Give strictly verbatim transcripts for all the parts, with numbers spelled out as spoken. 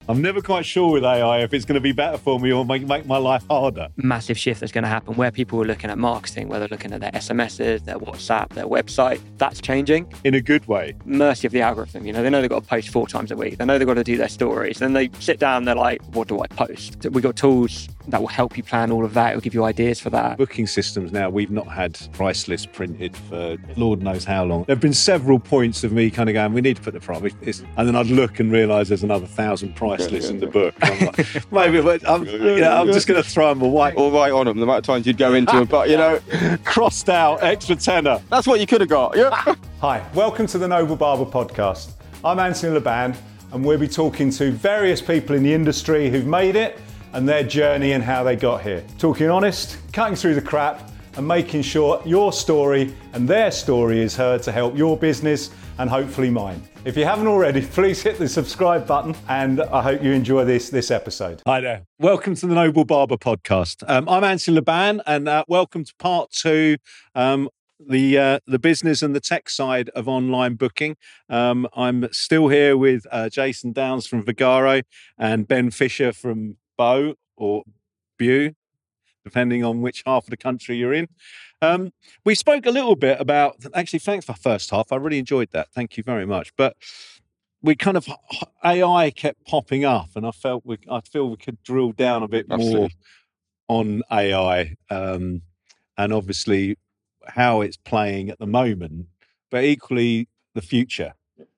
I'm never quite sure with A I if it's going to be better for me or make, make my life harder. Massive shift that's going to happen where people are looking at marketing, whether looking at their S M Ses, their WhatsApp, their website. That's changing. In a good way. Mercy of the algorithm. You know, they know they've got to post four times a week. They know they've got to do their stories. Then they sit down, they're like, what do I post? We've got tools that will help you plan all of that. It'll give you ideas for that. Booking systems now, we've not had price lists printed for Lord knows how long. There have been several points of me kind of going, we need to put the price. And then I'd look and realise there's another thousand price yeah, lists yeah, in the yeah. book. I'm like, maybe, but I'm, you know, I'm just going to throw them away. All right on them, the amount of times you'd go into them, but you know, crossed out, extra tenner. That's what you could have got. Yeah. Hi, welcome to the Noble Barber Podcast. I'm Anthony Laban, and we'll be talking to various people in the industry who've made it and their journey and how they got here. Talking honest, cutting through the crap, and making sure your story and their story is heard to help your business and hopefully mine. If you haven't already, please hit the subscribe button, and I hope you enjoy this this episode. Hi there. Welcome to the Noble Barber Podcast. Um, I'm Anthony Laban, and uh, welcome to part two, um, the uh, the business and the tech side of online booking. Um, I'm still here with uh, Jason Downs from Vigaro and Ben Fisher from Bow or Bew, depending on which half of the country you're in. Um, we spoke a little bit about, actually, thanks for the first half. I really enjoyed that. Thank you very much. But we kind of, A I kept popping up, and I felt we, I feel we could drill down a bit Absolutely. more on A I um, and obviously how it's playing at the moment, but equally the future.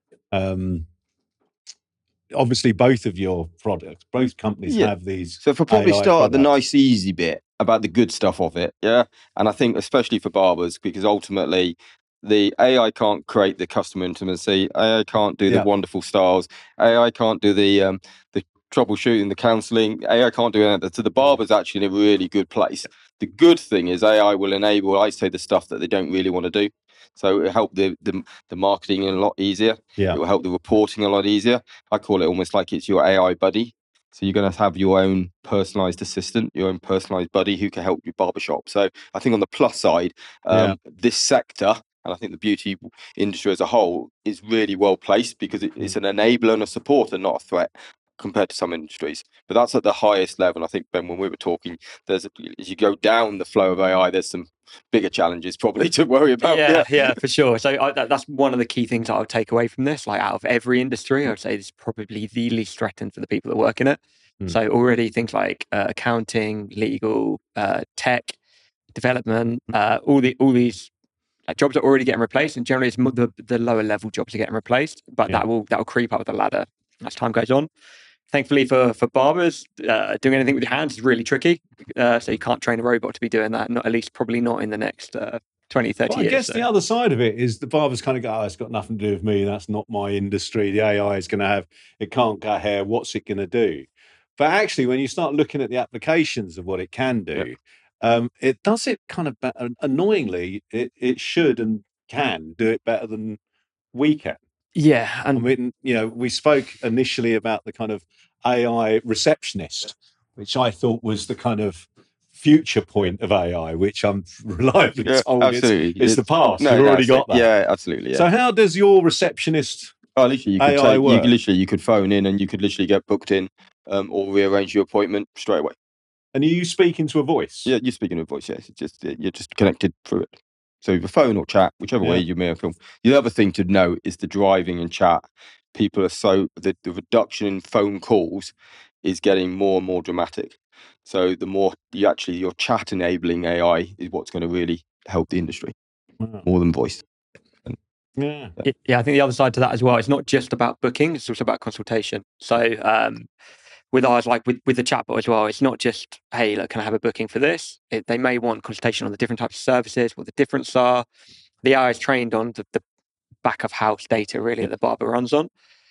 Um, obviously, both of your products, both companies yeah. have these. So if I probably A I start products. at the nice, easy bit about the good stuff of it, yeah. And I think especially for barbers, because ultimately the A I can't create the customer intimacy. A I can't do the yeah. wonderful styles. A I can't do the um, the troubleshooting, the counselling. A I can't do anything. So the barber's actually in a really good place. The good thing is A I will enable, I say, the stuff that they don't really want to do. So it will help the, the the marketing a lot easier. Yeah. It will help the reporting a lot easier. I call it almost like it's your A I buddy. So you're going to have your own personalised assistant, your own personalised buddy who can help your barbershop. So I think on the plus side, um, yeah. this sector, and I think the beauty industry as a whole, is really well placed because it, it's an enabler and a supporter, not a threat, compared to some industries. But that's at the highest level. I think, Ben, when we were talking, there's a, as you go down the flow of A I, there's some bigger challenges probably to worry about. Yeah, yeah, yeah for sure. So I, that, that's one of the key things I would take away from this. Like out of every industry, I would say this is probably the least threatened for the people that work in it. Mm. So already things like uh, accounting, legal, uh, tech, development, uh, all the all these like, jobs are already getting replaced, and generally it's the, the lower level jobs are getting replaced. But yeah. that will that will creep up the ladder as time goes on. Thankfully for for barbers, uh, doing anything with your hands is really tricky. Uh, so you can't train a robot to be doing that. Not at least probably not in the next uh, twenty, thirty well, I years. I guess so. the other side of it is the barbers kind of go, oh, it's got nothing to do with me. That's not my industry. The A I is going to have, it can't go here. What's it going to do? But actually, when you start looking at the applications of what it can do, yeah. um, it does it kind of better. Annoyingly, it, it should and can do it better than we can. Yeah. And I mean, you know, we spoke initially about the kind of A I receptionist, which I thought was the kind of future point of A I, which I'm reliably yeah, told absolutely. It's, it's the past. No, You've already got it. that. Yeah, absolutely. Yeah. So how does your receptionist oh, literally, you could A I take, work? You could literally, you could phone in and you could literally get booked in um, or rearrange your appointment straight away. And are you speaking to a voice? Yeah, you're speaking to a voice, yes. It's just, you're just connected through it. So either phone or chat, whichever yeah. way you may have film. The other thing to note is the driving and chat. People are so, the, the reduction in phone calls is getting more and more dramatic. So the more you actually, your chat enabling A I is what's going to really help the industry wow. more than voice. And, yeah. yeah. Yeah, I think the other side to that as well, it's not just about booking, it's also about consultation. So um, with ours, like with, with the chatbot as well, it's not just, hey, look, can I have a booking for this? It, they may want consultation on the different types of services, what the difference are. The A I is trained on the, the back of house data really that the barber runs on.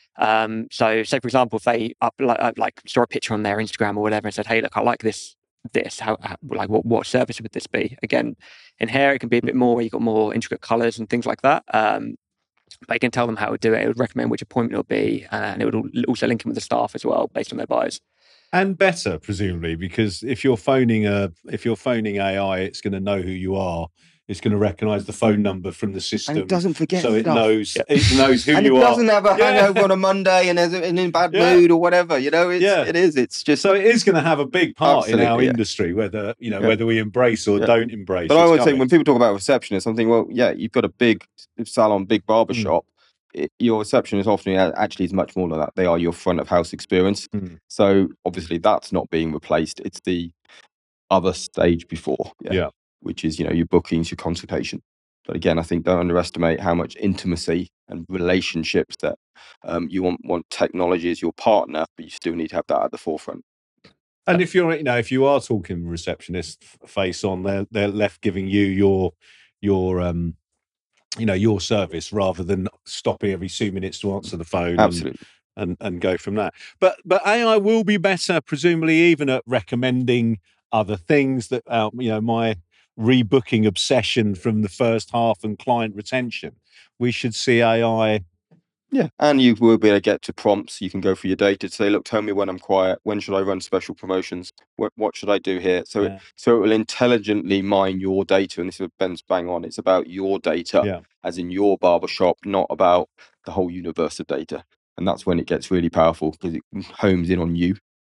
Um, so say for example, if they up like, like saw a picture on their Instagram or whatever and said, hey, look, I like this, this, how, how like what, what service would this be? Again, in hair, it can be a bit more where you've got more intricate colors and things like that. Um, but you can tell them how to do it. It would recommend which appointment it would be, uh, and it would also link in with the staff as well based on their bios. And better, presumably, because if you're phoning a if you're phoning A I, it's going to know who you are. it's going to recognise the phone number from the system. And it doesn't forget so it stuff. knows Yeah. it knows who and you it are. doesn't have a Yeah. hangover on a Monday and is in a bad Yeah. mood or whatever. You know, it's, Yeah. it is. It's just. So it is going to have a big part in our Absolutely, yeah. industry, whether you know Yeah. whether we embrace or Yeah. don't embrace. But I it's always think coming. when people talk about receptionists, I'm thinking, well, yeah, you've got a big salon, big barber Mm. shop. It, your receptionist often actually is much more than that. They are your front of house experience. Mm. So obviously that's not being replaced. It's the other stage before, yeah, Yeah. which is, you know, your bookings, your consultation. But again, I think don't underestimate how much intimacy and relationships that um, you want, want technology as your partner, but you still need to have that at the forefront. And if you're, you know, if you are talking receptionist face on, they're they're left giving you your your um, you know, your service rather than stopping every two minutes to answer the phone. Absolutely. And, and and go from that. But but A I will be better, presumably, even at recommending other things that uh, you know, my rebooking obsession from the first half and client retention. We should see A I. Yeah, and you will be able to get to prompts. You can go through your data to say, look, tell me when I'm quiet. When should I run special promotions? What what should I do here? So Yeah. it, so it will intelligently mine your data, and this is what Ben's bang on. It's about your data, Yeah. as in your barbershop, not about the whole universe of data. And that's when it gets really powerful because it homes in on you.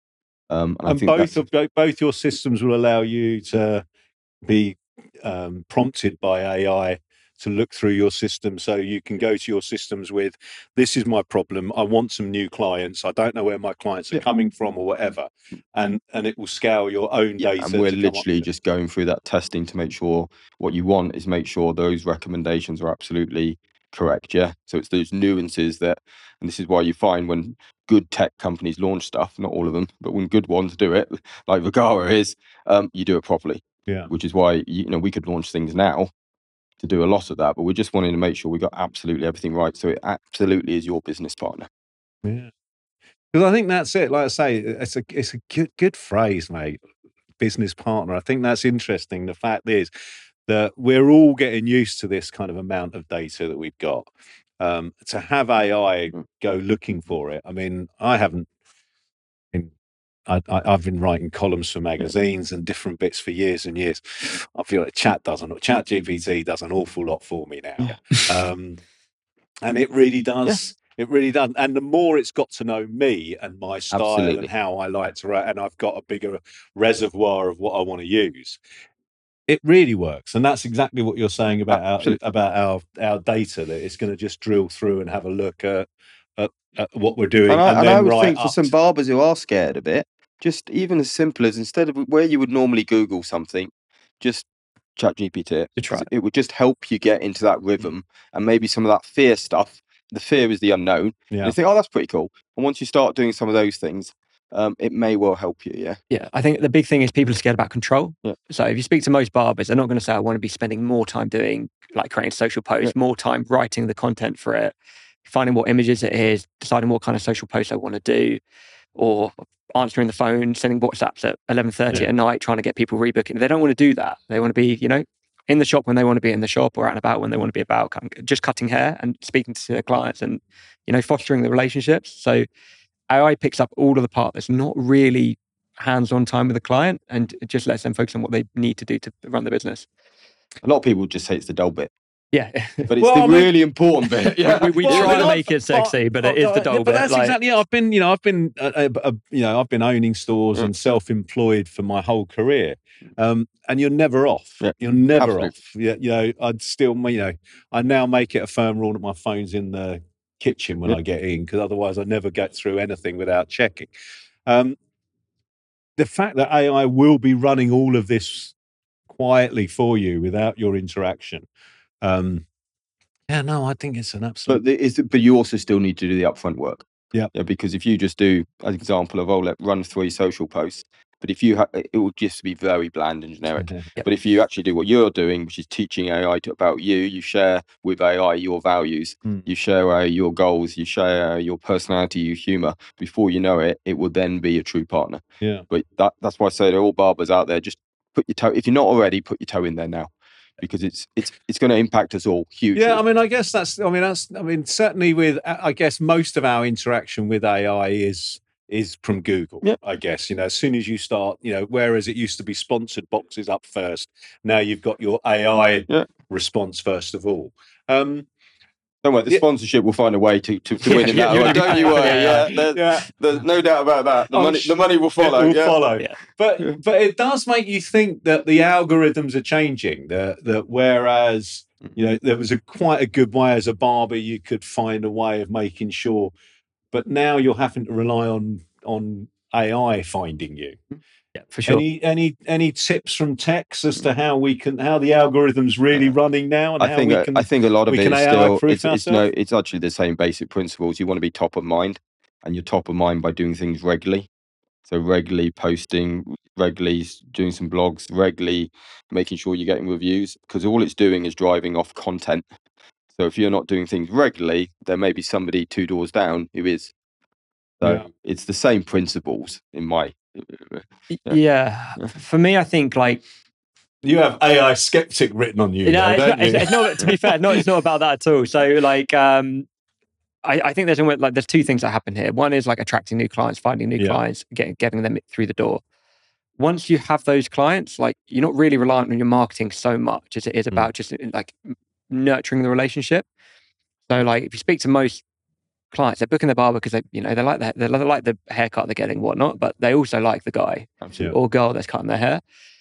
Um, and I And think both that's, of both both your systems will allow you to be um, prompted by A I to look through your system, so you can go to your systems with, this is my problem, I want some new clients, I don't know where my clients are Yeah. coming from or whatever, and and it will scale your own yeah, data. and we're to come up literally with it. just going through that testing to make sure what you want is make sure those recommendations are absolutely correct. Yeah. So it's those nuances that, and this is why you find when good tech companies launch stuff, not all of them, but when good ones do it, like Vagara is, um, you do it properly. Yeah. Which is why, you know, we could launch things now to do a lot of that, but we're just wanting to make sure we got absolutely everything right. So it absolutely is your business partner. Yeah. Because I think that's it. Like I say, it's a it's a good good phrase, mate. Business partner. I think that's interesting. The fact is that we're all getting used to this kind of amount of data that we've got. Um, to have A I Mm. go looking for it. I mean, I haven't been. I, I, I've been writing columns for magazines and different bits for years and years. I feel like Chat doesn't. Chat G P T does an awful lot for me now, um, and it really does. It really does. And the more it's got to know me and my style Absolutely. and how I like to write, and I've got a bigger reservoir of what I want to use, it really works. And that's exactly what you're saying about our, Absolutely. about our our data, that it's going to just drill through and have a look at, at, at what we're doing. And I, and and then I would write think for up some to- barbers who are scared of it, just even as simple as instead of where you would normally Google something, just chat G P T it. To try it. It would just help you get into that rhythm and maybe some of that fear stuff. The fear is the unknown. And yeah. you think, oh, that's pretty cool. And once you start doing some of those things, um, it may well help you. Yeah. Yeah, I think the big thing is people are scared about control. Yeah. So if you speak to most barbers, they're not going to say, I want to be spending more time doing, like creating social posts, Yeah. more time writing the content for it, finding what images it is, deciding what kind of social posts I want to do, or answering the phone, sending WhatsApps at eleven thirty Yeah. at night, trying to get people rebooking. They don't want to do that. They want to be, you know, in the shop when they want to be in the shop, or out and about when they want to be about, just cutting hair and speaking to their clients and, you know, fostering the relationships. So A I picks up all of the part that's not really hands-on time with the client, and it just lets them focus on what they need to do to run the business. A lot of people just say it's the dull bit, Yeah. but it's Well, the I mean- really important bit. Yeah. we we Well, I try mean, to I've- make it sexy, but it is the dull But bit. that's like- exactly it. I've been, you know, I've been, uh, uh, uh, you know, I've been owning stores Yeah. and self-employed for my whole career, um, and you're never off. Yeah. You're never Absolutely. off. Yeah, you know, I'd still, you know, I now make it a firm rule that my phone's in the kitchen when Yeah. I get in, because otherwise I never get through anything without checking. Um, the fact that A I will be running all of this quietly for you without your interaction. Um, yeah, no, I think it's an absolute. But the, is but you also still need to do the upfront work. Yeah. Yeah. Because if you just do an example of, oh, let run three social posts, but if you ha- it will just be very bland and generic. Yep. But if you actually do what you're doing, which is teaching A I to, about you, you share with A I your values, Mm. you share uh, your goals, you share uh, your personality, your humor. Before you know it, it will then be a true partner. Yeah. But that, that's why I say to all barbers out there, just put your toe. If you're not already, put your toe in there now, because it's it's it's going to impact us all hugely. Yeah, I mean, I guess that's. I mean, that's. I mean, certainly with. I guess most of our interaction with A I is is from Google, Yep. I guess. You know, as soon as you start, you know, whereas it used to be sponsored boxes up first, now you've got your A I Yeah. response first of all. Um, Don't worry, the Yeah. sponsorship will find a way to, to, to Yeah, win in yeah, that you're one. gonna Don't be you fine. worry. Yeah, Yeah, yeah. there's, yeah, there's no doubt about that. The I'm money, sh- the money will follow. it will yeah. follow. Yeah. But Yeah. but it does make you think that the algorithms are changing. That that whereas you know there was a quite a good way as a barber you could find a way of making sure, but now you're having to rely on on A I finding you. Yeah, for sure. Any any any tips from Tex as to how we can how the algorithm's really running now and I how think we uh, can I think a lot of we it can is A I still proof it's, it's no ourselves? it's actually the same basic principles. You want to be top of mind, and you're top of mind by doing things regularly. So regularly posting, regularly s- doing some blogs, regularly making sure you're getting reviews, because all it's doing is driving off content. So if you're not doing things regularly, there may be somebody two doors down who is. So Yeah. it's the same principles in my. Y- Yeah. Yeah. Yeah. For me, I think like You have A I skeptic written on you, no, though, it's, don't not, it's, you? it's not. To be fair, no, it's not about that at all. So like, um, I, I think there's almost, like there's two things that happen here. One is like attracting new clients, finding new Yeah. clients, getting getting them through the door. Once you have those clients, like you're not really reliant on your marketing so much as it is Mm. about just like nurturing the relationship. So like if you speak to most clients, they're booking the barber because they, you know, they like the they like the haircut they're getting, whatnot, but they also like the guy Absolutely. or girl that's cutting their hair.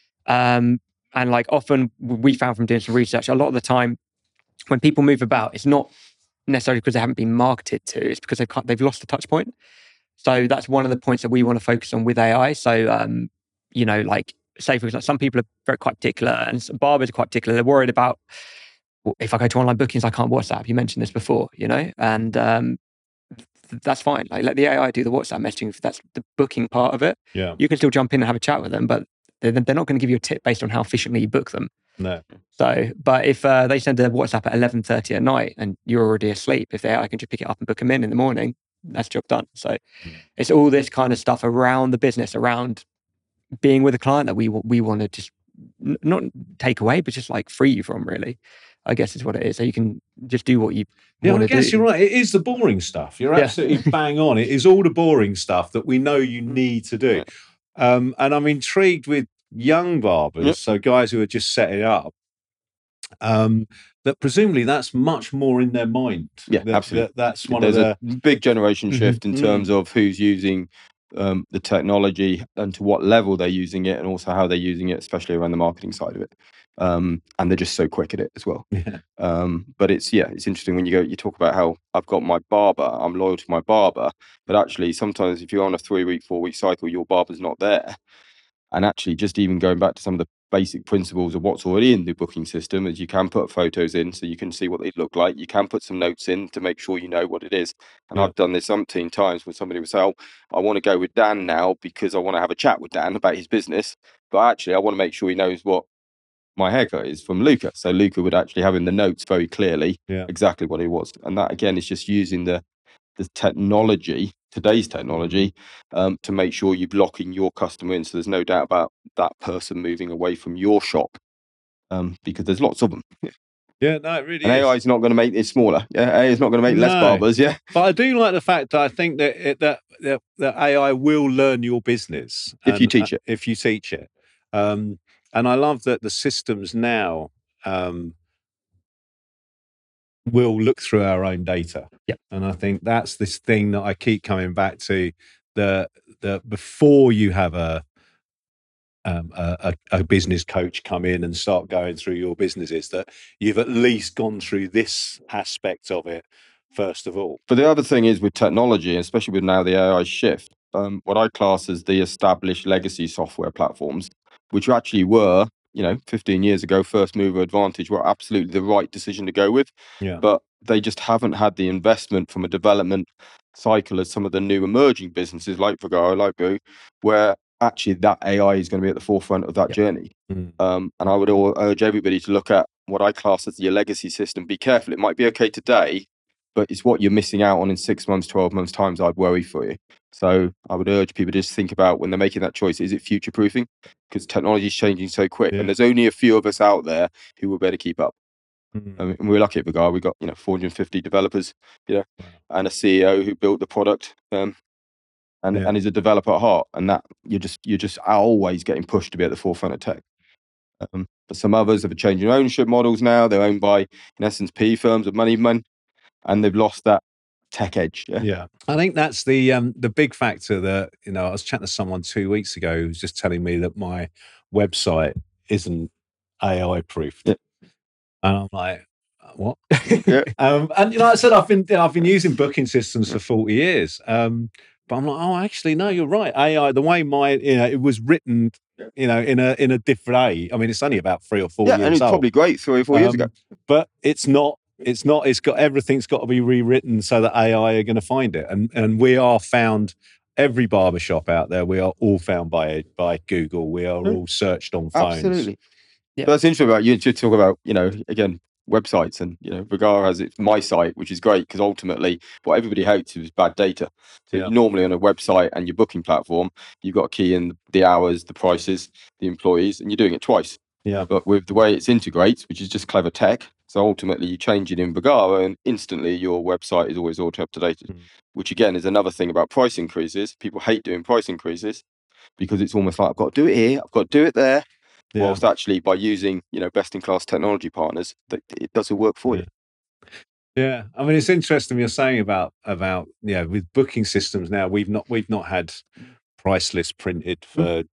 Um, and like often we found from doing some research, a lot of the time when people move about, it's not necessarily because they haven't been marketed to, it's because they've cut- they've lost the touch point. So that's one of the points that we want to focus on with A I. So, um, you know, like say for example, some people are very quite particular, and some barbers are quite particular. They're worried about, well, if I go to online bookings, I can't WhatsApp. You mentioned this before, you know, and um, th- that's fine. Like let the A I do the WhatsApp messaging. If that's the booking part of it, Yeah. you can still jump in and have a chat with them, but they're, they're not going to give you a tip based on how efficiently you book them. No. So, but if uh, they send a WhatsApp at eleven thirty at night and you're already asleep, if they, I can just pick it up and book them in in the morning. That's job done. So, it's all this kind of stuff around the business, around being with a client that we wa- we want to just n- not take away, but just like free you from. Really, I guess is what it is. So you can just do what you Yeah, want I to guess do. you're right. It is the boring stuff. You're Yeah. absolutely bang on. It is all the boring stuff that we know you need to do. Um, and I'm intrigued with young barbers, Yep. so guys who are just setting up, um, that presumably that's much more in their mind. Yeah, That- absolutely. that- that's one There's of the. a big generation Mhm. shift in Mm. terms of who's using um, the technology and to what level they're using it, and also how they're using it, especially around the marketing side of it. Um, and they're just so quick at it as well. Yeah. Um, but it's yeah, it's interesting when you go, you talk about how I've got my barber, I'm loyal to my barber, but actually sometimes if you're on a three week, four week cycle, your barber's not there. And actually, just even going back to some of the basic principles of what's already in the booking system is you can put photos in so you can see what they look like. You can put some notes in to make sure you know what it is. And Yeah. I've done this umpteen times when somebody will say, oh, I want to go with Dan now because I want to have a chat with Dan about his business. But actually, I want to make sure he knows what my haircut is from Luca. So Luca would actually have in the notes very clearly Yeah. exactly what it was. And that, again, is just using the the technology, today's technology, um, to make sure you're locking your customer in. So there's no doubt about that person moving away from your shop, um, because there's lots of them. Yeah, no, it really And is. A I is not going to make it smaller. Yeah, A I is not going to make less No. barbers. Yeah, But I do like the fact that I think that it, that, that that A I will learn your business If you and, teach uh, it. If you teach it, um, and I love that the systems now um, will look through our own data. Yep. And I think that's this thing that I keep coming back to. The the before you have a um, a, a a business coach come in and start going through your businesses, that you've at least gone through this aspect of it first of all. But the other thing is with technology, especially with now the A I shift, um, what I class as the established legacy software platforms, which actually were, you know, fifteen years ago, first mover advantage, were absolutely the right decision to go with. Yeah. But they just haven't had the investment from a development cycle as some of the new emerging businesses like Vagaro, like Boo, where actually that A I is going to be at the forefront of that Yeah. journey. Mm. Um, and I would all urge everybody to look at what I class as your legacy system. Be careful. It might be okay today, but it's what you're missing out on in six months, twelve months times. I'd worry for you. So I would urge people to just think about when they're making that choice, is it future proofing? Because technology is changing so quick, Yeah. and there's only a few of us out there who will better keep up. Mm. I mean, we're lucky at Vigar. We've got, you know, four hundred fifty developers, you know, and a C E O who built the product. Um, and, Yeah. and is a developer at heart, and that you're just you're just always getting pushed to be at the forefront of tech. Um, but some others have changing ownership models now. They're owned by, in essence, P E firms or money men, and they've lost that tech edge. Yeah, yeah. I think that's the um, the big factor that, you know, I was chatting to someone two weeks ago who was just telling me that my website isn't A I proofed, yeah. and I'm like, what? yeah. Um, and you know, like I said, I've been you know, I've been using booking systems for forty years. Um, but I'm like, oh, actually, no, you're right. A I, the way my you know it was written, you know, in a in a different age. I mean, it's only about three or four Yeah, years and it's old. probably great three or four years Um, ago. But it's not. It's not. It's got everything's got to be rewritten so that A I are going to find it, and and we are found. Every barbershop out there, we are all found by by Google. We are all searched on phones. Absolutely. Yeah. But that's interesting about you to talk about, you know, again, websites, and you know, Vagara has it's my site, which is great because ultimately what everybody hates is bad data. So Yeah. normally on a website and your booking platform, you've got to key in the hours, the prices, the employees, and you're doing it twice. Yeah. But with the way it's integrates, which is just clever tech, so ultimately you change it in Vagara and instantly your website is always auto updated, Mm. which again is another thing about price increases. People hate doing price increases because it's almost like I've got to do it here, I've got to do it there. Yeah. Whilst actually by using, you know, best in class technology partners, that it does the work for Yeah. you. Yeah, I mean, it's interesting you're saying about about yeah with booking systems now. We've not we've not had price lists printed for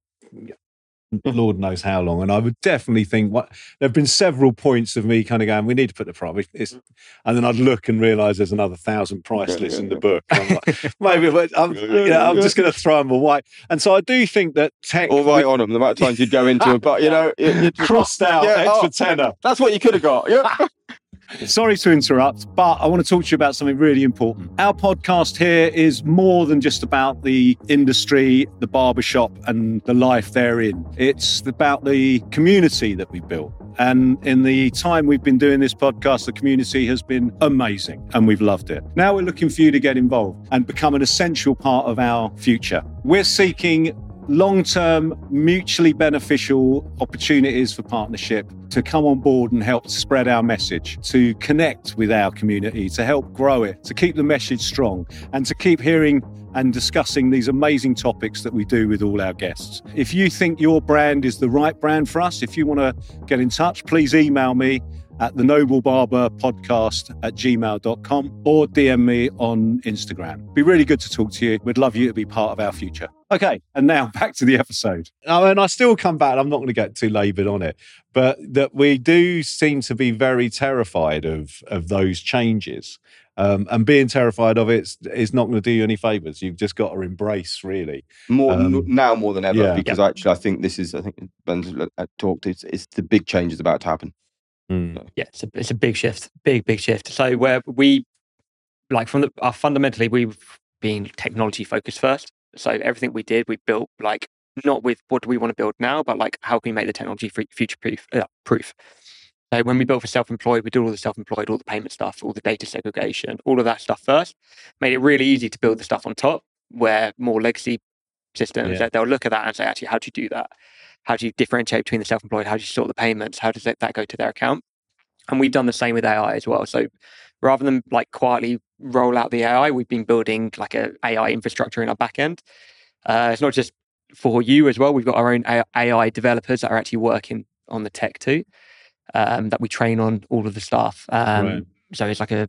Lord knows how long, and I would definitely think what there have been several points of me kind of going, we need to put the price, it's, and then I'd look and realise there's another thousand price Yeah, lists yeah, in the yeah. book. And I'm like, maybe but I'm, Yeah, you know, I'm just going to throw them away. And so I do think that tech Or right on them, the amount of times you'd go into it, but you know, it, it just, crossed out Yeah, extra oh, tenner. that's what you could have got. Yeah. Sorry to interrupt, but I want to talk to you about something really important. Our podcast here is more than just about the industry, the barbershop, and the life therein. It's about the community that we built. And in the time we've been doing this podcast, the community has been amazing and we've loved it. Now we're looking for you to get involved and become an essential part of our future. We're seeking long-term, mutually beneficial opportunities for partnership to come on board and help spread our message, to connect with our community, to help grow it, to keep the message strong, and to keep hearing and discussing these amazing topics that we do with all our guests. If you think your brand is the right brand for us, if you want to get in touch, please email me at the Noble Barber Podcast at gmail dot com or D M me on Instagram. It'd be really good to talk to you. We'd love you to be part of our future. Okay, and now back to the episode. Oh, and I still come back. I'm not going to get too laboured on it, but that we do seem to be very terrified of of those changes, um, and being terrified of it is not going to do you any favours. You've just got to embrace, really. More Um, now more than ever, yeah. because actually I think this is, I think Ben's talked, it's, it's the big change is about to happen. Mm. Yeah, it's a, it's a big shift, big, big shift. So where we, like from the, uh, fundamentally, we've been technology focused first. So everything we did, we built like, not with what do we want to build now, but like how can we make the technology future proof? Uh, proof. So when we built for self-employed, we did all the self-employed, all the payment stuff, all the data segregation, all of that stuff first. Made it really easy to build the stuff on top, where more legacy systems, Yeah. they'll look at that and say, actually, how do you do that? How do you differentiate between the self-employed? How do you sort the payments? How does that, that go to their account? And we've done the same with A I as well. So rather than like quietly roll out the A I, we've been building like a A I infrastructure in our back end. Uh, it's not just for you as well. We've got our own A I developers that are actually working on the tech too, um, that we train on all of the staff. Um, Right. So it's like a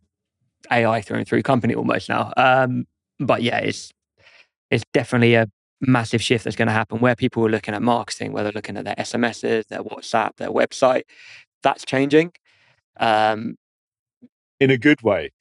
A I through and through company almost now. Um, but yeah, it's it's definitely a massive shift that's going to happen where people are looking at marketing, where they're looking at their S M Ses, their WhatsApp, their website. That's changing. Um, In a good way.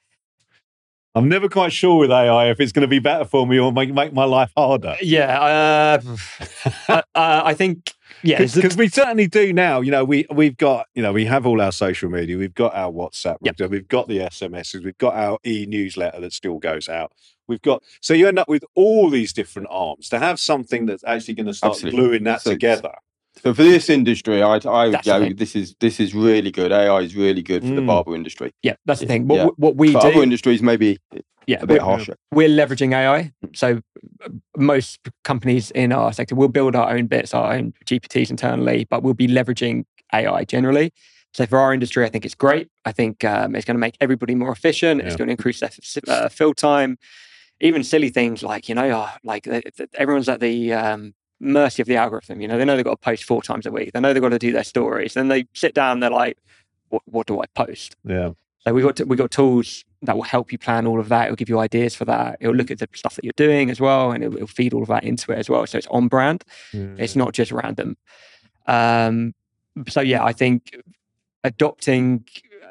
I'm never quite sure with A I if it's going to be better for me or make, make my life harder. yeah, uh, uh, uh, I think, yeah. it's- Because we certainly do now. You know, we, we've got, you know, we have all our social media. We've got our WhatsApp. Yep. We've, we've got the S M Ses. We've got our e-newsletter that still goes out. We've got, so you end up with all these different arms to have something that's actually going to start Absolutely. gluing that So- together. So for this industry, I I would That's the go. thing. This is this is really good. A I is really good for the Mm. barber industry. yeah, that's the thing. What, Yeah. what we For other do, industries, maybe yeah, a bit we're, harsher. we're leveraging A I. So uh, most companies in our sector will build our own bits, our own G P Ts internally, but we'll be leveraging A I generally. So for our industry, I think it's great. I think um, it's going to make everybody more efficient. It's Yeah. going to increase their uh, fill time. even silly things like, you know, oh, like uh, everyone's at the um, mercy of the algorithm. You know, they know they've got to post four times a week. They know they've got to do their stories. Then they sit down, they're like, what, what do I post? Yeah. So we got we got tools that will help you plan all of that. It'll give you ideas for that. It'll look at the stuff that you're doing as well, and it'll, it'll feed all of that into it as well. So it's on brand. Mm. It's not just random. Um, so yeah, I think adopting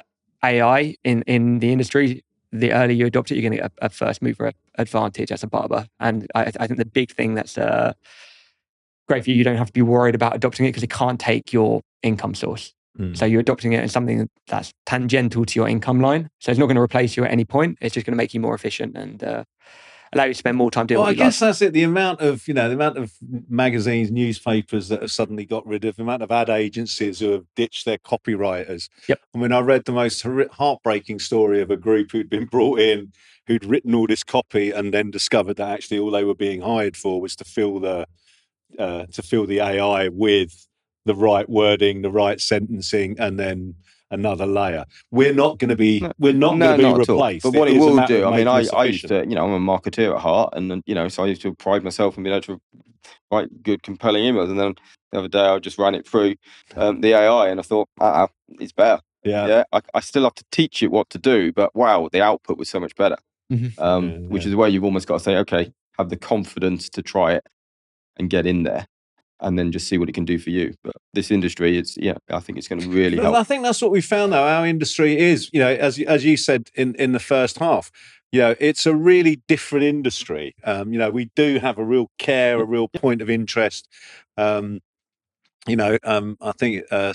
A I in in the industry, the earlier you adopt it, you're going to get a, a first mover advantage as a barber. And I, I think the big thing that's uh, great for you, you don't have to be worried about adopting it because it can't take your income source. Mm. So you're adopting it in something that's tangential to your income line. So it's not going to replace you at any point. It's just going to make you more efficient and uh, allow you to spend more time doing Well, what I you guess love. that's it. The amount of, you know, the amount of magazines, newspapers that have suddenly got rid of, the amount of ad agencies who have ditched their copywriters. Yep. I mean, I read the most heartbreaking story of a group who'd been brought in, who'd written all this copy and then discovered that actually all they were being hired for was to fill the, uh, to fill the A I with the right wording, the right sentencing, and then another layer. We're not going to be, No, we're not no, going to be not at all. replaced. But what it, is a will matter do, of I mean, making I, us I used efficient. to, you know, I'm a marketeer at heart, and then, you know, so I used to pride myself in being able to write good, compelling emails. And then the other day, I just ran it through um, the A I, and I thought, uh, it's better. Yeah. Yeah, I, I still have to teach it what to do, but wow, the output was so much better. Mm-hmm. Um, Yeah, which yeah. is where you've almost got to say, okay, have the confidence to try it and get in there, and then just see what it can do for you. But this industry, it's yeah, I think it's going to really But help. I think that's what we found, though. Our industry is, you know, as as you said in in the first half, you know, it's a really different industry. Um, you know, we do have a real care, a real point of interest. Um, you know, um, I think uh,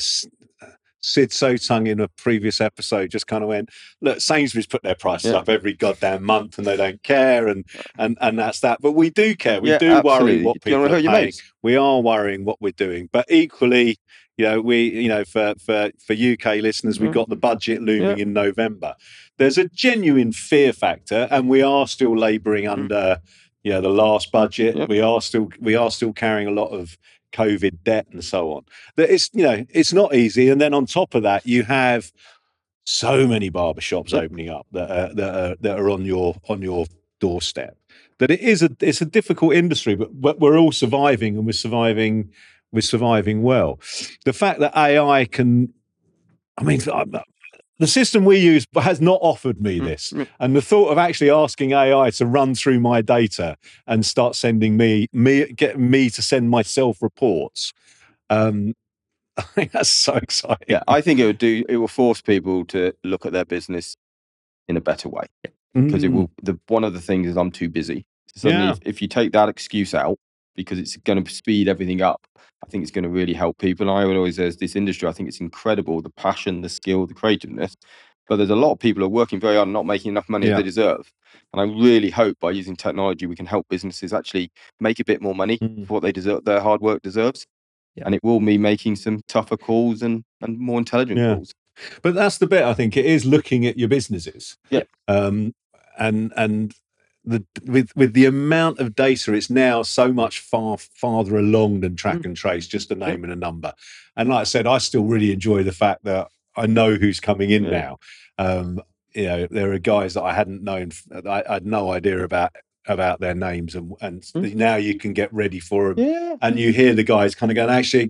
Sid Sotung in a previous episode just kind of went, look, Sainsbury's put their prices Yeah. up every goddamn month and they don't care, and and and that's that. But we do care. We Yeah, do worry absolutely. what Do you people wanna are hurt your paying. mates? We are worrying what we're doing. But equally, you know, we, you know, for for for U K listeners, we've Yeah. got the budget looming Yeah. in November. There's a genuine fear factor, and we are still labouring Mhm. under, you know, the last budget. Yeah. We are still we are still carrying a lot of COVID debt and so on. That it's, you know, it's not easy. And then on top of that, you have so many barbershops Yeah. opening up that are, that are that are on your on your doorstep. That it is a it's a difficult industry, but, but we're all surviving, and we're surviving we're surviving well. The fact that A I can, I mean, the system we use has not offered me this. Mm. And the thought of actually asking A I to run through my data and start sending me, me getting me to send myself reports, um, I think that's so exciting. Yeah, I think it would do. It will force people to look at their business in a better way, because it Mm. will. The one of the things is I'm too busy. Suddenly, Yeah. if, if you take that excuse out, because it's going to speed everything up, I think it's going to really help people. And I would always say, as this industry, I think it's incredible, the passion, the skill, the creativeness. But there's a lot of people who are working very hard and not making enough money Yeah. as they deserve. And I really hope by using technology, we can help businesses actually make a bit more money Mm. for what they deserve, their hard work deserves. Yeah. And it will mean making some tougher calls and, and more intelligent Yeah. calls. But that's the bit, I think, it is looking at your businesses. Yeah. Um, and and the with with the amount of data, it's now so much far farther along than track Mm. and trace, just a name and a number. And like I said, I still really enjoy the fact that I know who's coming in Yeah. now. Um, you know, there are guys that I hadn't known, I, I had no idea about about their names, and and Mm. now you can get ready for them. Yeah. And you hear the guys kind of going, actually,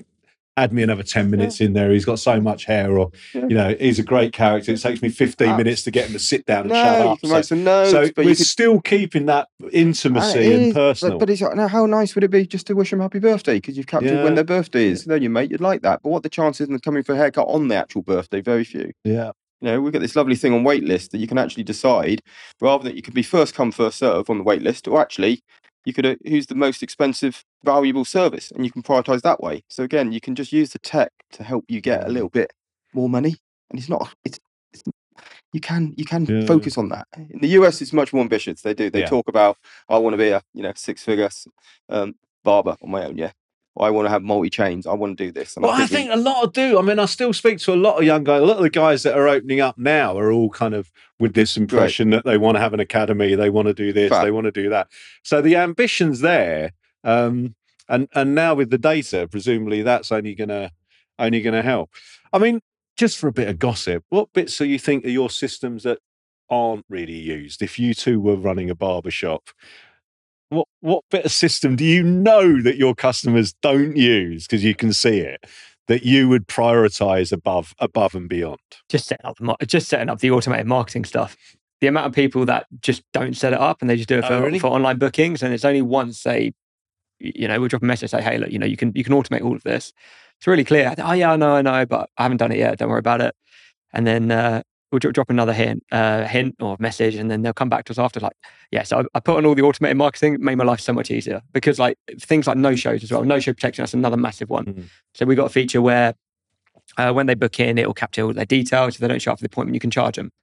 add me another ten minutes in there. He's got so much hair, or, Yeah. you know, he's a great character. It takes me fifteen Abs- minutes to get him to sit down and shut No, you up. can So, write some notes, so but we're you could. still keeping that intimacy And it and is, personal. But, but it's like, now, how nice would it be just to wish them happy birthday, because you've captured Yeah. when their birthday is. Then you mate, you'd like that. But what the chances of them coming for a haircut on the actual birthday? Very few. yeah. You know, we've got this lovely thing on waitlist that you can actually decide, rather than you can be first come first serve on the waitlist, or actually you could uh, who's the most expensive valuable service, and you can prioritize that way. So again, you can just use the tech to help you get a little bit more money, and it's not it's, it's you can you can Yeah. focus on that. In the U S, it's much more ambitious. They do they Yeah. talk about, I want to be a you know six figure um, barber on my own. Yeah, I want to have multi chains. I want to do this. And Well, I we- think a lot of do. I mean, I still speak to a lot of young guys. A lot of the guys that are opening up now are all kind of with this impression that they want to have an academy, they want to do this, Fact. they want to do that. So the ambition's there, um, and and now with the data, presumably that's only gonna only gonna help. I mean, just for a bit of gossip, what bits do you think are your systems that aren't really used? If you two were running a barbershop, what what bit of system do you know that your customers don't use because you can see it, that you would prioritize above above and beyond? Just setting up, the mar- just setting up the automated marketing stuff. The amount of people that just don't set it up and they just do it for, Oh, really? for online bookings, and it's only once they, you know, we'll drop a message say, hey, look, you know, you can you can automate all of this. It's really clear. Oh yeah, I know, I know, but I haven't done it yet. Don't worry about it. And then uh, we'll dro- drop another hint, uh, hint or message, and then they'll come back to us after like, yeah. So I, I put on all the automated marketing, made my life so much easier because like things like no shows as well, no show protection. That's another massive one. Mm. So we got a feature where uh, when they book in, it will capture all their details. If they don't show up for the appointment, you can charge them.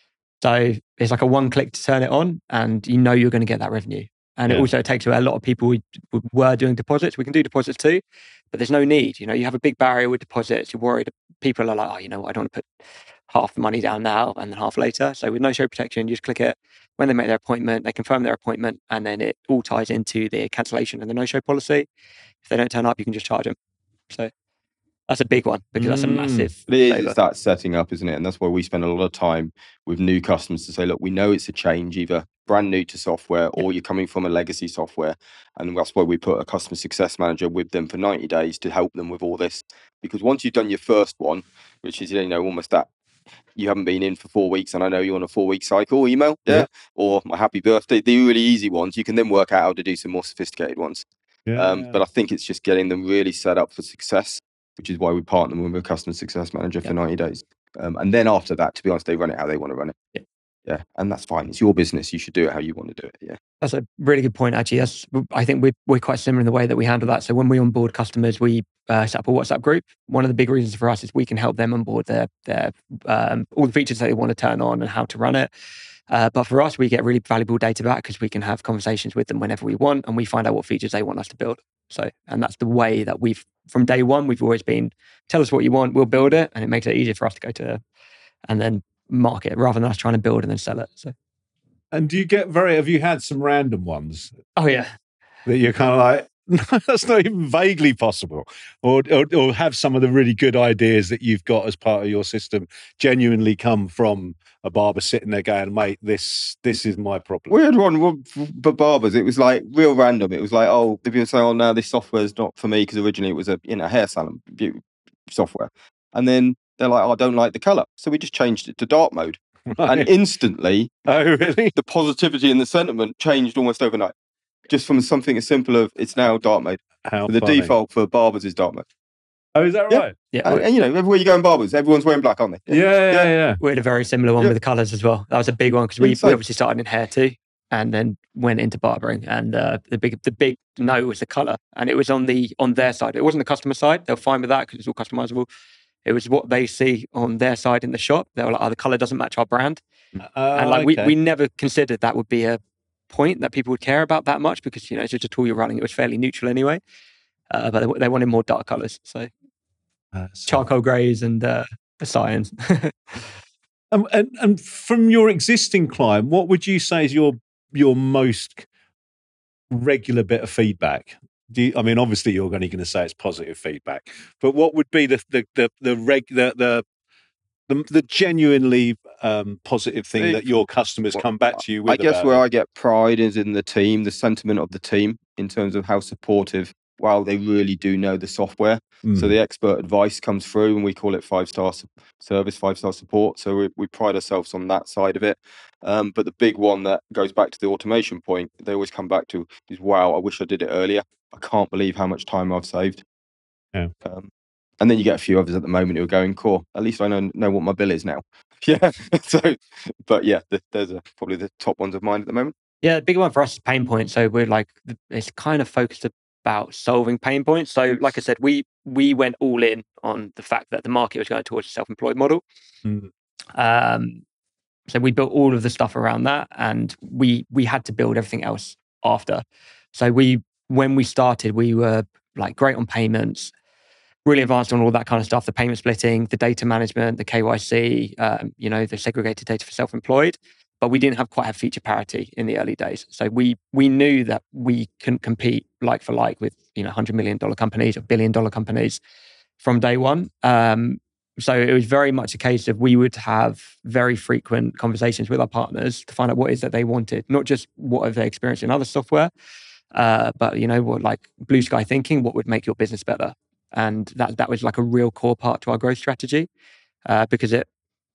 So it's like a one click to turn it on, and you know you're going to get that revenue. And Yeah. it also takes away a lot of people who w- were doing deposits. We can do deposits too, but there's no need. You know, you have a big barrier with deposits. You're worried. People are like, oh, you know what? I don't want to put half the money down now and then half later. So with no show protection, you just click it. When they make their appointment, they confirm their appointment, and then it all ties into the cancellation and the no show policy. If they don't turn up, you can just charge them. So that's a big one because that's a Mm. massive It is saver. it's that setting up, isn't it? And that's why we spend a lot of time with new customers to say, look, we know it's a change, either brand new to software or you're coming from a legacy software. And that's why we put a customer success manager with them for ninety days to help them with all this. Because once you've done your first one, which is, you know, almost that, you haven't been in for four weeks and I know you're on a four week cycle email, yeah, Yeah. or my happy birthday, the really easy ones, you can then work out how to do some more sophisticated ones. Yeah. Um, but I think it's just getting them really set up for success, which is why we partner with a customer success manager for Yeah. ninety days. Um, and then after that, to be honest, they run it how they want to run it. Yeah. Yeah. And that's fine. It's your business. You should do it how you want to do it. Yeah. That's a really good point, actually. That's, I think we're, we're quite similar in the way that we handle that. So when we onboard customers, we uh, set up a WhatsApp group. One of the big reasons for us is we can help them onboard their, their um, all the features that they want to turn on and how to run it. Uh, but for us, we get really valuable data back because we can have conversations with them whenever we want, and we find out what features they want us to build. So, and that's the way that we've, from day one, we've always been, tell us what you want, we'll build it. And it makes it easier for us to go to, and then market rather than us trying to build and then sell it. So, And do you get very, have you had some random ones oh yeah. that you're kind of like, no, that's not even vaguely possible? Or, or or have some of the really good ideas that you've got as part of your system genuinely come from a barber sitting there going, mate, this this is my problem? We had one well, f- for barbers. It was like real random. It was like, oh, the people say, oh, no, this software is not for me because originally it was a, you know, hair salon beauty software. And then they're like, oh, I don't like the color. So we just changed it to dark mode. Right. And instantly, Oh, really? the positivity and the sentiment changed almost overnight. Just from something as simple as it's now dark mode. How The funny. default for barbers is dark mode. Oh, is that Yeah. right? Yeah. And, and you know, everywhere you go in barbers, everyone's wearing black, aren't they? Yeah, yeah, yeah. We had a very similar one Yeah. with the colours as well. That was a big one because we, Insane. we obviously started in hair too, and then went into barbering. And uh, the big the big no was the colour, and it was on the on their side. It wasn't the customer side. They were fine with that because it's all customizable. It was what they see on their side in the shop. They were like, "Oh, the colour doesn't match our brand," Oh, and like okay. we we never considered that would be a point that people would care about that much because you know it's just a tool you're running. It was fairly neutral anyway, uh, but they, they wanted more dark colours, so Uh, so- charcoal greys and uh, cyans. Um, and, and from your existing client, what would you say is your your most regular bit of feedback? Do you, I mean, obviously you're only going to say it's positive feedback, but what would be the the the the reg, the, the the the genuinely um, positive thing Hey, that your customers well, come back to you with? I guess about where it? I get pride is in the team, the sentiment of the team in terms of how supportive, wow, they really do know the software. Mm. So the expert advice comes through and we call it five-star su- service, five-star support. So we, we pride ourselves on that side of it. Um, but the big one that goes back to the automation point, they always come back to is, wow, I wish I did it earlier. I can't believe how much time I've saved. Yeah. Um, and then you get a few others at the moment who are going, cool, at least I know, know what my bill is now. Yeah. So, but yeah, th- those are probably the top ones of mine at the moment. Yeah, the big one for us is pain points. So we're like, it's kind of focused about solving pain points. So like I said, we we went all in on the fact that the market was going towards a self-employed model. Mm. Um, so we built all of the stuff around that, and we we had to build everything else after. So we when we started, we were like great on payments, really advanced on all that kind of stuff, the payment splitting, the data management, the K Y C, um, you know, the segregated data for self-employed. But we didn't have quite have feature parity in the early days. So we we knew that we couldn't compete like for like with, you know, one hundred million dollars companies or billion dollar companies from day one. Um, so it was very much a case of we would have very frequent conversations with our partners to find out what it is that they wanted, not just what have they experienced in other software, uh, but you know, what like blue sky thinking, what would make your business better. And that that was like a real core part to our growth strategy, uh, because it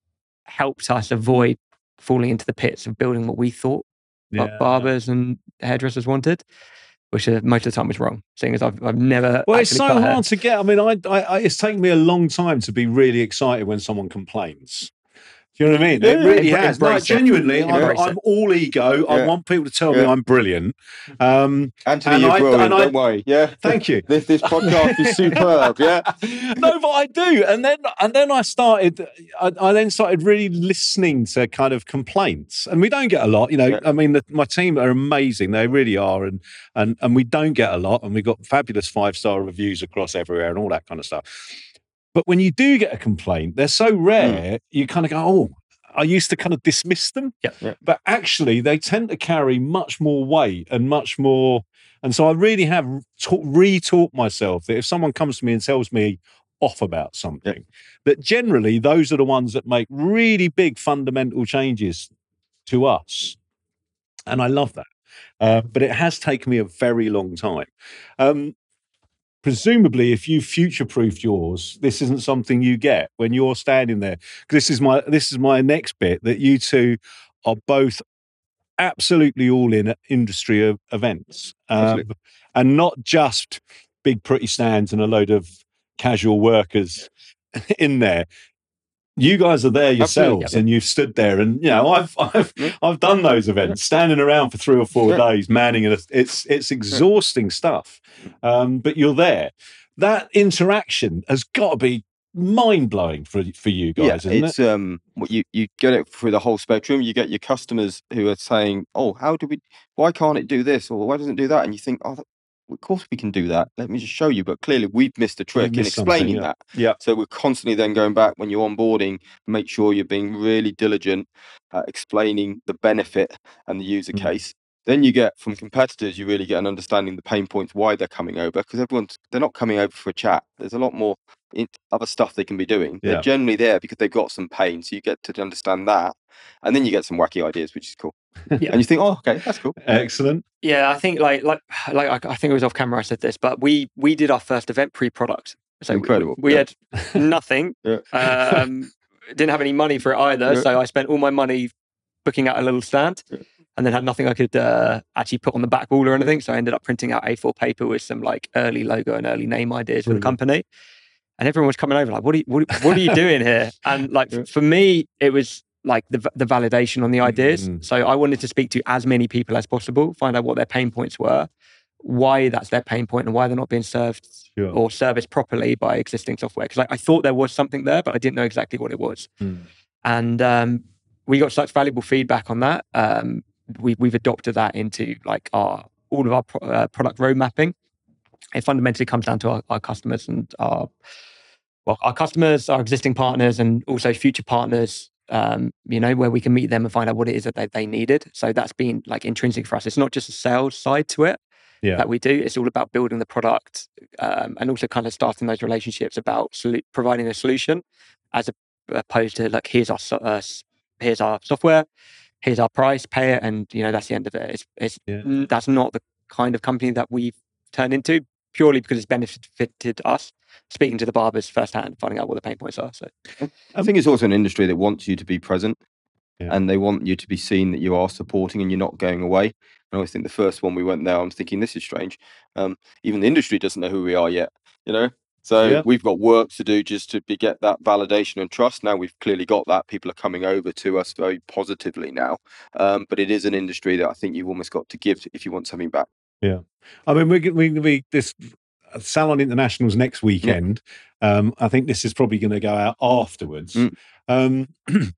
helped us avoid falling into the pits of building what we thought Yeah. barbers and hairdressers wanted, which uh, most of the time was wrong, seeing as I've, I've never Well, it's actually so cut hair. hard to get. I mean, I, I, I, it's taken me a long time to be really excited when someone complains. Do you know what I mean? Yeah, it really embra- has. No, embrace it. genuinely, I'm, Embrace I'm it. all ego. I Yeah. want people to tell me Yeah. I'm brilliant. Um, Anthony, And you're I- brilliant. and I- Don't worry. Yeah. thank you. This this podcast is superb. Yeah. No, but I do. And then and then I started I, I then started really listening to kind of complaints. And we don't get a lot, you know. Yeah. I mean, the, my team are amazing. They really are. And and and we don't get a lot. And we got fabulous five-star reviews across everywhere and all that kind of stuff. But when you do get a complaint, they're so rare, you kind of go, oh, I used to kind of dismiss them. Yep. Yeah. But actually, they tend to carry much more weight and much more. And so I really have ta- re-taught myself that if someone comes to me and tells me off about something, that generally those are the ones that make really big fundamental changes to us. And I love that. Uh, but it has taken me a very long time. Um, presumably, if you future-proofed yours, this isn't something you get when you're standing there. 'Cause This is my this is my next bit, that you two are both absolutely all in industry of events, um, Absolutely. and not just big pretty stands and a load of casual workers in there. You guys are there yourselves, Absolutely. and you've stood there, and you know I've I've Yeah. I've done those events, standing around for three or four Yeah. days, manning it. It's it's exhausting stuff, um, but you're there. That interaction has got to be mind blowing for for you guys, Yeah, isn't it? it's um, what you you get it through the whole spectrum. You get your customers who are saying, "Oh, how do we? Why can't it do this? Or why doesn't it do that?" And you think, "Oh, that, of course we can do that. Let me just show you." But clearly, we've missed a trick in missed something, explaining yeah. that. Yeah. So we're constantly then going back when you're onboarding, make sure you're being really diligent, uh, explaining the benefit and the user Mm. case. Then you get from competitors, you really get an understanding the pain points, why they're coming over, because everyone's they're not coming over for a chat. There's a lot more in, other stuff they can be doing. Yeah. They're generally there because they've got some pain, so you get to understand that, and then you get some wacky ideas, which is cool. Yeah. And you think, oh, okay, that's cool. Excellent. Yeah, I think like like like I I think it was off camera I said this, but we we did our first event pre-product. So we- Incredible, We, yeah. had nothing. Yeah. Um, didn't have any money for it either, Yeah. so I spent all my money booking out a little stand, Yeah. and then had nothing I could uh, actually put on the back wall or anything. So I ended up printing out A four paper with some like early logo and early name ideas for the Brilliant. company. And everyone was coming over like, "What are you, what, what are you doing here?" And like Yeah. for me, it was like the v- the validation on the ideas. Mhm. So I wanted to speak to as many people as possible, find out what their pain points were, why that's their pain point, and why they're not being served Sure. or serviced properly by existing software. Because I, I thought there was something there, but I didn't know exactly what it was. Mm. And um, we got such valuable feedback on that. Um, we, we've adopted that into like our all of our pro- uh, product road mapping. It fundamentally comes down to our, our customers and our well, our customers, our existing partners, and also future partners. Um, you know, where we can meet them and find out what it is that they, they needed. So that's been like intrinsic for us. It's not just a sales side to it Yeah. that we do. It's all about building the product, um, and also kind of starting those relationships about solu- providing a solution, as a, opposed to like here's our so- uh, s- here's our software, here's our price, pay it, and you know that's the end of it. It's, it's Yeah. n- that's not the kind of company that we've turned into, purely because it's benefited us speaking to the barbers firsthand, finding out what the pain points are. So I think it's also an industry that wants you to be present, Yeah. and they want you to be seen that you are supporting and you're not going away. I always think the first one we went there, I'm thinking this is strange. Um, even the industry doesn't know who we are yet, you know. So Yeah. we've got work to do just to be, get that validation and trust. Now we've clearly got that. People are coming over to us very positively now. Um, but it is an industry that I think you've almost got to give if you want something back. I mean, we're, we're going to be this Salon Internationals next weekend. Um, I think this is probably going to go out afterwards. Mm. Um,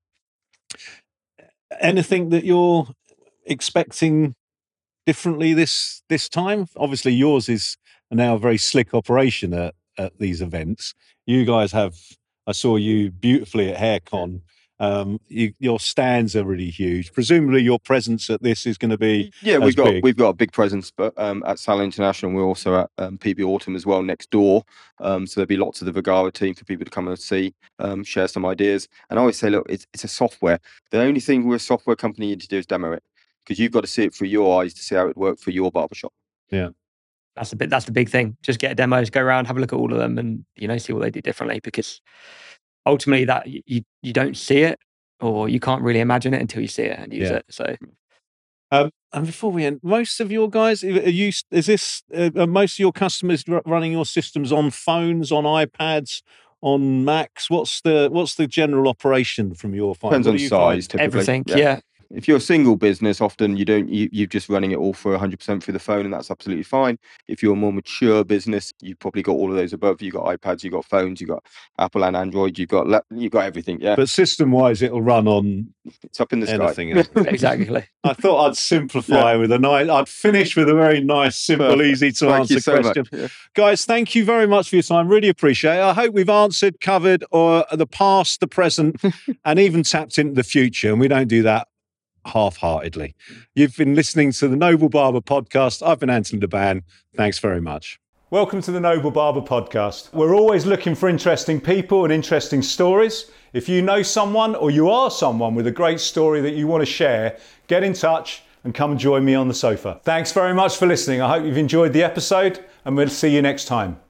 anything that you're expecting differently this this time? Obviously, yours is now a very slick operation at, at these events. You guys have. I saw you beautifully at HairCon Um, you, your stands are really huge. Presumably, your presence at this is going to be yeah. as We've got big. we've got a big presence, but um, at Sal International, we're also at um, P B Autumn as well next door. Um, so there'll be lots of the Vigara team for people to come and see, um, share some ideas. And I always say, look, it's it's a software. The only thing we're a software company need to do is demo it, because you've got to see it through your eyes to see how it worked for your barbershop. Yeah. That's the bit. That's the big thing. Just get demos, go around, have a look at all of them, and you know, see what they do differently. Because ultimately, that you you don't see it, or you can't really imagine it until you see it and use Yeah. it. So, um, and before we end, most of your guys, are you? Is this uh, are most of your customers r- running your systems on phones, on iPads, on Macs? What's the what's the general operation from your find? Depends What on do you size, find? typically. everything. Yeah. yeah. If you're a single business, often you don't you, you're just running it all for one hundred percent through the phone, and that's absolutely fine. If you're a more mature business, you've probably got all of those above. You've got iPads, you've got phones, you've got Apple and Android, you've got le- you've got everything. Yeah, But system-wise, it'll run on it's up in the anything. sky. Exactly. I thought I'd simplify Yeah. with a nice. I'd finish with a very nice, simple, Perfect. easy to Thank you answer so question. much. Yeah. Guys, thank you very much for your time. Really appreciate it. I hope we've answered, covered, or the past, the present, and even tapped into the future. And we don't do that half-heartedly. You've been listening to the Noble Barber Podcast. I've been Anthony Deban. Thanks very much. Welcome to the Noble Barber Podcast. We're always looking for interesting people and interesting stories. If you know someone or you are someone with a great story that you want to share, get in touch and come join me on the sofa. Thanks very much for listening. I hope you've enjoyed the episode, and we'll see you next time.